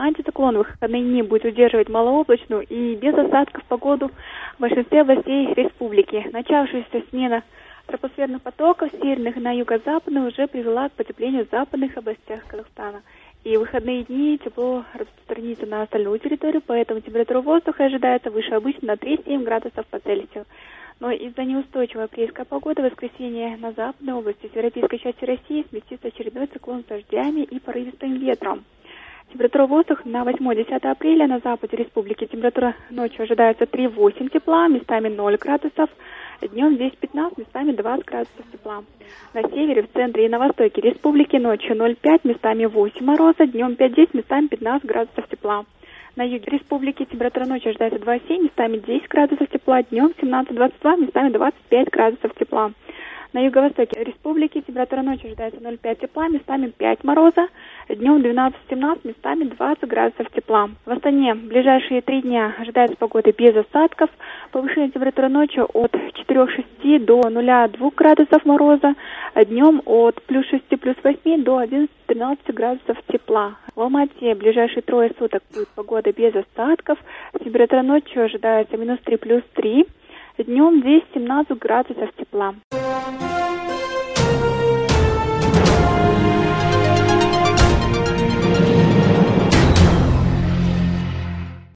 Антициклон в выходные дни будет удерживать малооблачную и без осадков погоду в большинстве областей республики. Начавшаяся смена тропосферных потоков северных на юго-западных уже привела к потеплению в западных областях Казахстана. И в выходные дни тепло распространится на остальную территорию, поэтому температура воздуха ожидается выше обычно на 3-7 градусов по Цельсию. Но из-за неустойчивой апрельской погоды в воскресенье на западной области североевропейской части России сместится очередной циклон с дождями и порывистым ветром. Температура воздуха на 8-10 апреля на западе республики. Температура ночью ожидается 3-8 тепла, местами 0 градусов, днем 10-15, местами 20 градусов тепла. На севере, в центре и на востоке республики ночью 0,5, местами 8 мороза, днем 5-10, местами 15 градусов тепла. На юге республики температура ночью ожидается 2,7, местами 10 градусов тепла, днем 17-22, местами 25 градусов тепла. На юго-востоке республики температура ночью ожидается 0,5 тепла, местами 5 мороза, днем 12-17, местами 20 градусов тепла. В Астане в ближайшие 3 дня ожидается погода без осадков, повышение температуры ночью от 4-6 до 0,2 градусов мороза, днем от плюс 6, плюс 8 до 11-13 градусов тепла. В Алмате в ближайшие 3 суток будет погода без осадков, температура ночью ожидается -3, плюс 3, днем 217 градусов тепла.